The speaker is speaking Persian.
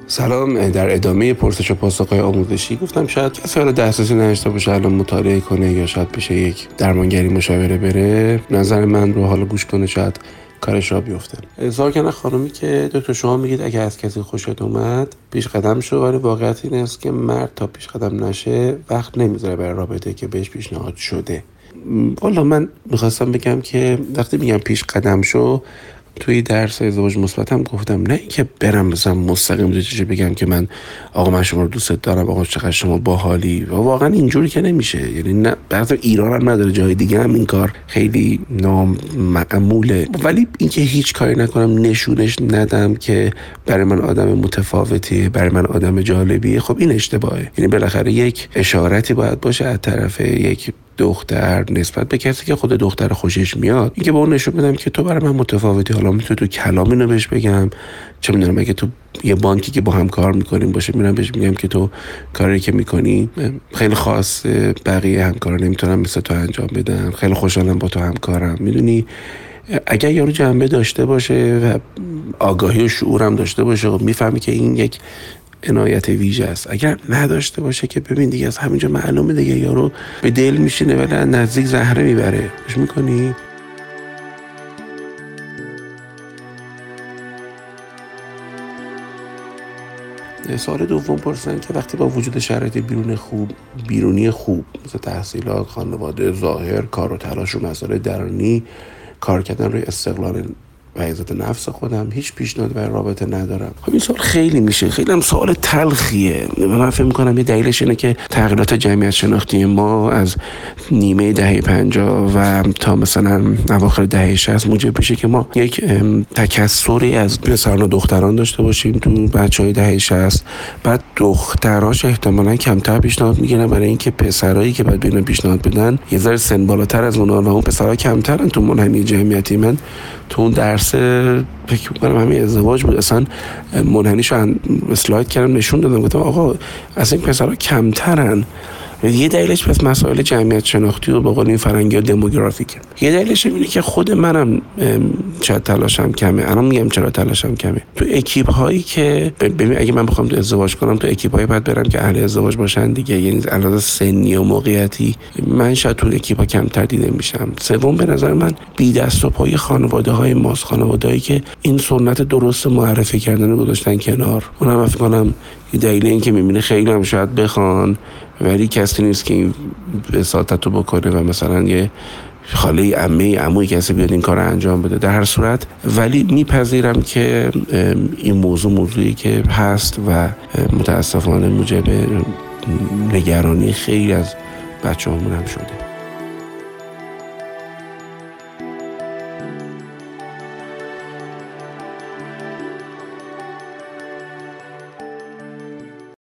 سلام. در ادامه پرسش و پاسخ‌های آموزشی گفتم شاید کسی حالا دسترسی نداشته باشه الان مطالعه کنه یا شاید بشه یک درمانگری مشاوره بره. نظر من رو حالا گوش کنه، شاید کارش را بیفته. زارکن خانومی که دکتر شما میگید اگه از کسی خوشت اومد پیش قدم شو، ولی واقعیت این است که مرد تا پیش قدم نشه وقت نمیذاره برای رابطه که بهش پیشنهاد شده. والا من میخواستم بگم که وقتی میگم پیش قدم شو، توی درس ازدواج مثبت هم گفتم نه اینکه برم مثلا مستقیم دوتیشه بگم که من شما رو دوست دارم، آقا چقدر شما باحالی، و واقعا اینجوری که نمیشه. یعنی نه بعضی ایران هم نداره، جای دیگه هم این کار خیلی نامعموله. ولی اینکه هیچ کاری نکنم نشونش ندم که برای من آدم متفاوتیه، برای من آدم جالبیه، خب این اشتباهه. یعنی بالاخره یک اشارتی باید باشه از طرف یک دختر نسبت به کسی که خود دختر خوشش میاد، اینکه به اون نشون بدم که تو برای من متفاوتی. حالا میتونم تو کلام اینو بهش بگم، چه میدونم اگه تو یه بانکی که با هم کار میکنیم باشه میرم بهش میگم که تو کاری که میکنی خیلی خاص، بقیه همکارا نمیتونم مثل تو انجام بدن، خیلی خوشحالم با تو همکارم. میدونی اگر یارو جنبه داشته باشه و آگاهی و شعورم داشته باشه و میفهمی که این یک عنایت ویژه است، اگر نداشته باشه که ببین دیگه از همینجا معلومه دیگه یارو به دل میشینه ولی نزدیک زهره میبره. خوش میکنی؟ سوال دوم پرسن که وقتی با وجود شرایط بیرونی خوب مثل تحصیلات، خانواده، ظاهر، کار و تلاش و مسائل درونی، کار کردن روی استقلال و عزت نفس خودم هیچ پیشنهاد برای رابطه ندارم. خب این سوال خیلی میشه، خیلی هم سوال تلخیه. من فکر میکنم یه دلیلش اینه که تغییرات جمعیت شناختی ما از نیمه دهه 50 و تا مثلا اواخر دهه 60 موجب بشه که ما یک تکثری از پسران و دختران داشته باشیم تو بچهای دهه 60. بعد دختراش احتمالاً کمتر پیشنهاد میگیرن برای اینکه پسرایی که بعد بینو پیشنهاد بدن یه ذره سن بالاتر از اونها و اون پسرها کمترن تو منحنی جمعیتی. من تو اون درس فکر می‌کنم همین ازدواج بود، اصلا منحنیشو اسلاید کردم نشون دادم، گفتم آقا اصلا این پسرها کمترن. یه دلیلش پس مسائل جمعیت شناختی و به قول این فرنگی‌ها دموگرافیکه. یه دلیلش اینه که خود منم چقدر تلاشم کمه. الان میگم چرا تلاشم کمه. تو اکیپ هایی که ببین اگه من بخوام تو ازدواج کنم تو اکیپ های بعد برم که اهل ازدواج باشن دیگه، یعنی علاوه سنی و موقعیتی من شاید تو اکیپ ها کمتر دیده میشم. سوم به نظر من بی دست و پای خانواده های ماست، خانواده‌ای که این سنت درست معرفی کردن رو گذاشتن کنار. اونم فکر کنم یه دلیل این که میبینه خیلی هم شاید بخوان ولی کسی نیست که این وساطتو بکنه و مثلا یه خاله عموی کسی بیاد این کار رو انجام بده. در هر صورت ولی میپذیرم که این موضوعی که هست و متاسفانه موجب نگرانی خیلی از بچه‌هامون هم شده.